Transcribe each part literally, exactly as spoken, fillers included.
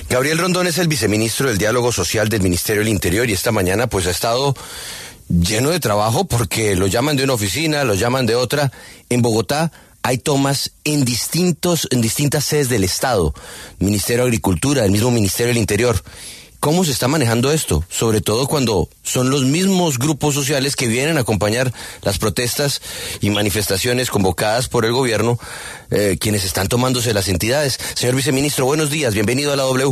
Gabriel Rondón es el viceministro del Diálogo Social del Ministerio del Interior y esta mañana pues ha estado lleno de trabajo porque lo llaman de una oficina, lo llaman de otra. En Bogotá hay tomas en distintos, en distintas sedes del Estado, Ministerio de Agricultura, el mismo Ministerio del Interior. ¿Cómo se está manejando esto? Sobre todo cuando son los mismos grupos sociales que vienen a acompañar las protestas y manifestaciones convocadas por el gobierno, eh, quienes están tomándose las entidades. Señor viceministro, buenos días, bienvenido a la W.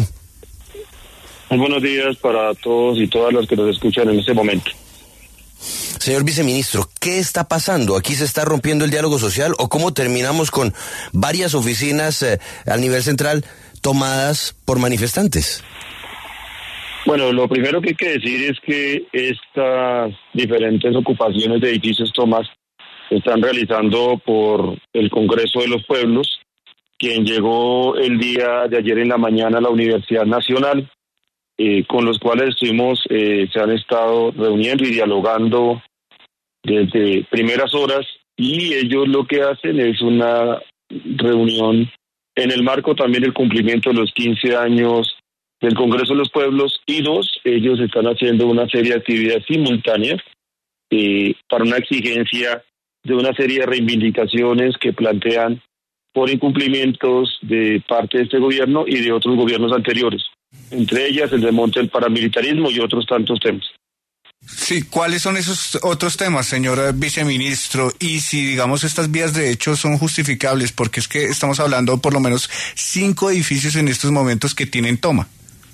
Muy buenos días para todos y todas las que nos escuchan en este momento. Señor viceministro, ¿qué está pasando? ¿Aquí se está rompiendo el diálogo social o cómo terminamos con varias oficinas eh, a nivel central tomadas por manifestantes? Bueno, lo primero que hay que decir es que estas diferentes ocupaciones de edificios tomas se están realizando por el Congreso de los Pueblos, quien llegó el día de ayer en la mañana a la Universidad Nacional, eh, con los cuales estuvimos, eh, se han estado reuniendo y dialogando desde primeras horas, y ellos lo que hacen es una reunión en el marco también del cumplimiento de los quince años del Congreso de los Pueblos, y dos, ellos están haciendo una serie de actividades simultáneas eh, para una exigencia de una serie de reivindicaciones que plantean por incumplimientos de parte de este gobierno y de otros gobiernos anteriores, entre ellas el desmonte del paramilitarismo y otros tantos temas. Sí, ¿cuáles son esos otros temas, señor viceministro? Y si, digamos, estas vías de hecho son justificables, porque es que estamos hablando por lo menos cinco edificios en estos momentos que tienen toma.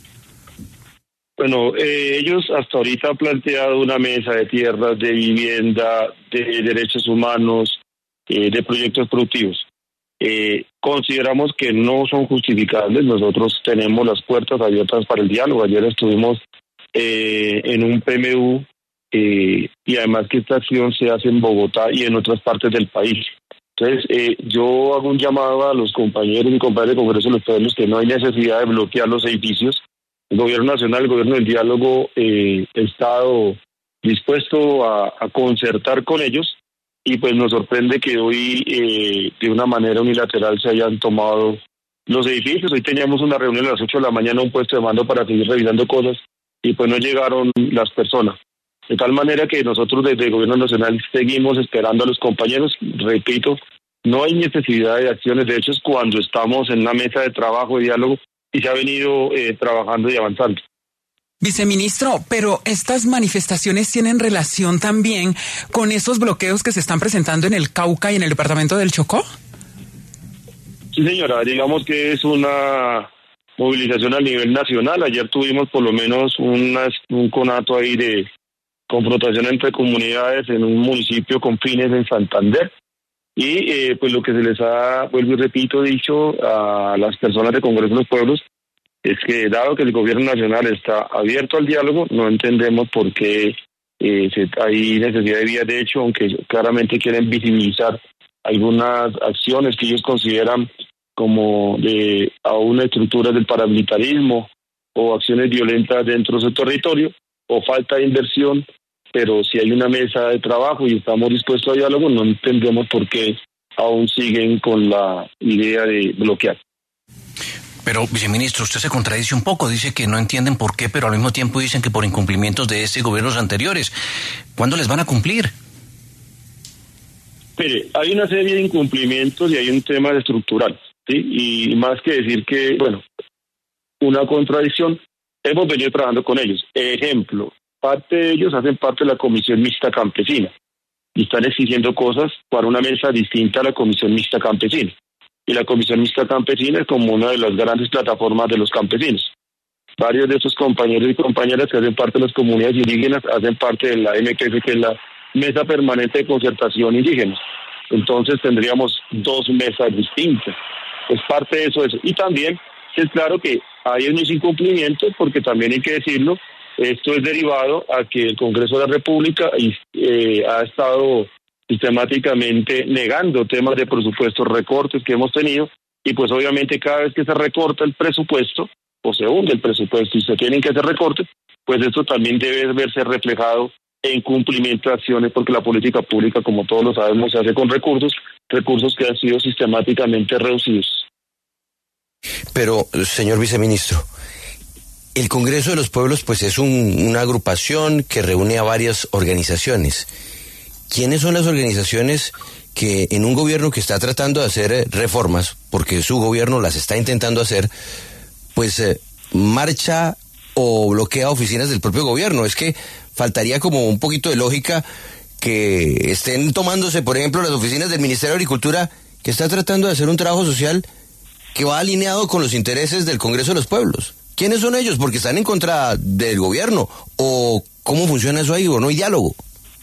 Bueno, eh, ellos hasta ahorita han planteado una mesa de tierras, de vivienda, de derechos humanos, eh, de proyectos productivos. Eh, consideramos que no son justificables. Nosotros tenemos las puertas abiertas para el diálogo. Ayer estuvimos eh, en un P M U eh, y además que esta acción se hace en Bogotá y en otras partes del país. Entonces, eh, yo hago un llamado a los compañeros y compañeras del Congreso de los Pueblos que no hay necesidad de bloquear los edificios. El gobierno nacional, el gobierno del diálogo, eh, ha estado dispuesto a, a concertar con ellos, y pues nos sorprende que hoy eh, de una manera unilateral se hayan tomado los edificios. Hoy teníamos una reunión a las ocho de la mañana, un puesto de mando para seguir revisando cosas, y pues no llegaron las personas. De tal manera que nosotros desde el gobierno nacional seguimos esperando a los compañeros. Repito, no hay necesidad de acciones. De hecho, es cuando estamos en una mesa de trabajo, de diálogo, y se ha venido eh, trabajando y avanzando. Viceministro, pero estas manifestaciones tienen relación también con esos bloqueos que se están presentando en el Cauca y en el departamento del Chocó. Sí, señora, digamos que es una movilización a nivel nacional. Ayer tuvimos por lo menos una, un conato ahí de confrontación entre comunidades en un municipio con fines en Santander. Y eh, pues lo que se les ha, vuelvo y repito, dicho a las personas del Congreso de los Pueblos es que, dado que el gobierno nacional está abierto al diálogo, no entendemos por qué eh, se, hay necesidad de vías de hecho, aunque claramente quieren visibilizar algunas acciones que ellos consideran como de aún estructuras del paramilitarismo o acciones violentas dentro de su territorio o falta de inversión. Pero si hay una mesa de trabajo y estamos dispuestos a diálogo, no entendemos por qué aún siguen con la idea de bloquear. Pero, viceministro, usted se contradice un poco, dice que no entienden por qué, pero al mismo tiempo dicen que por incumplimientos de este y gobiernos anteriores. ¿Cuándo les van a cumplir? Mire, hay una serie de incumplimientos y hay un tema estructural, ¿sí? Y más que decir que, bueno, una contradicción, hemos venido trabajando con ellos. Ejemplo, parte de ellos hacen parte de la Comisión Mixta Campesina y están exigiendo cosas para una mesa distinta a la Comisión Mixta Campesina. Y la Comisión Mixta Campesina es como una de las grandes plataformas de los campesinos. Varios de estos compañeros y compañeras que hacen parte de las comunidades indígenas hacen parte de la M K F, que es la Mesa Permanente de Concertación Indígena. Entonces tendríamos dos mesas distintas. Es parte de eso, eso. Y también es claro que hay unos incumplimientos, porque también hay que decirlo, esto es derivado a que el Congreso de la República eh, ha estado sistemáticamente negando temas de presupuestos, recortes que hemos tenido, y pues obviamente cada vez que se recorta el presupuesto, o se hunde el presupuesto y se tienen que hacer recortes, pues esto también debe verse reflejado en cumplimiento de acciones, porque la política pública, como todos lo sabemos, se hace con recursos, recursos que han sido sistemáticamente reducidos. Pero, señor viceministro, el Congreso de los Pueblos pues es un, una agrupación que reúne a varias organizaciones. ¿Quiénes son las organizaciones que en un gobierno que está tratando de hacer reformas, porque su gobierno las está intentando hacer, pues eh, marcha o bloquea oficinas del propio gobierno? Es que faltaría como un poquito de lógica que estén tomándose, por ejemplo, las oficinas del Ministerio de Agricultura, que está tratando de hacer un trabajo social que va alineado con los intereses del Congreso de los Pueblos. ¿Quiénes son ellos? ¿Porque están en contra del gobierno? ¿O cómo funciona eso ahí? ¿O no hay diálogo?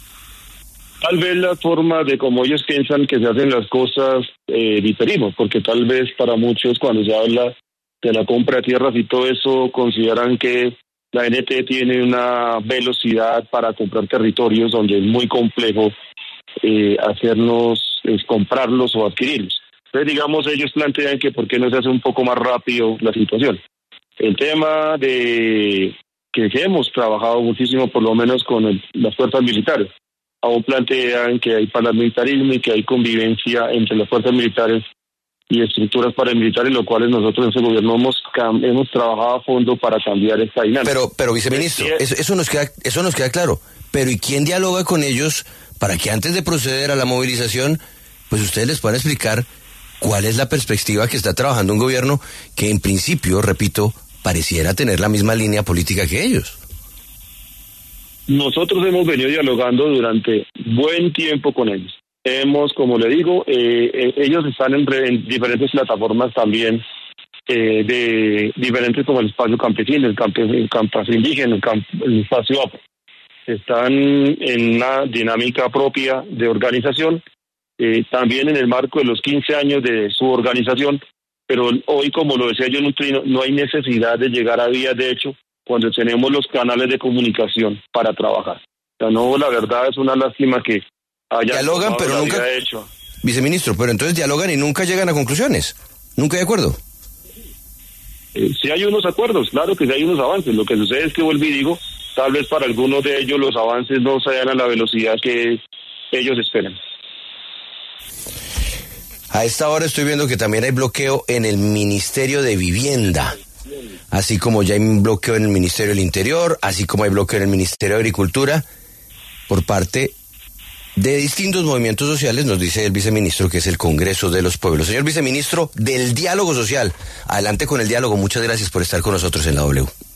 Tal vez la forma de cómo ellos piensan que se hacen las cosas eh, diferimos, porque tal vez para muchos cuando se habla de la compra de tierras y todo eso, consideran que la N T tiene una velocidad para comprar territorios donde es muy complejo eh, hacerlos, es comprarlos o adquirirlos. Entonces, digamos, ellos plantean que por qué no se hace un poco más rápido la situación. El tema de que hemos trabajado muchísimo, por lo menos con el, las fuerzas militares, aún plantean que hay paramilitarismo y que hay convivencia entre las fuerzas militares y estructuras paramilitares, lo cual nosotros en ese gobierno hemos hemos trabajado a fondo para cambiar esta dinámica. Pero, pero viceministro, eso, eso nos queda, eso nos queda claro. Pero ¿y quién dialoga con ellos para que antes de proceder a la movilización, pues ustedes les puedan explicar cuál es la perspectiva que está trabajando un gobierno que en principio, repito, pareciera tener la misma línea política que ellos? Nosotros hemos venido dialogando durante buen tiempo con ellos. Hemos, como le digo, eh, eh, ellos están en, re, en diferentes plataformas también, eh, de diferentes como el espacio campesino, el campo, el campo indígena, el, campo, el espacio A P O. Están en una dinámica propia de organización, eh, también en el marco de los quince años de su organización, pero hoy, como lo decía yo en un trino, no hay necesidad de llegar a vías de hecho cuando tenemos los canales de comunicación para trabajar. O sea, no, la verdad es una lástima que haya dialogan, pero nunca, de hecho. Viceministro, pero entonces dialogan y nunca llegan a conclusiones. ¿Nunca hay acuerdo? Eh, sí hay unos acuerdos, claro que sí hay unos avances. Lo que sucede es que, vuelvo y digo, tal vez para algunos de ellos los avances no sean a la velocidad que ellos esperan. A esta hora estoy viendo que también hay bloqueo en el Ministerio de Vivienda, así como ya hay un bloqueo en el Ministerio del Interior, así como hay bloqueo en el Ministerio de Agricultura, por parte de distintos movimientos sociales, nos dice el viceministro, que es el Congreso de los Pueblos. Señor viceministro del Diálogo Social, adelante con el diálogo. Muchas gracias por estar con nosotros en la W.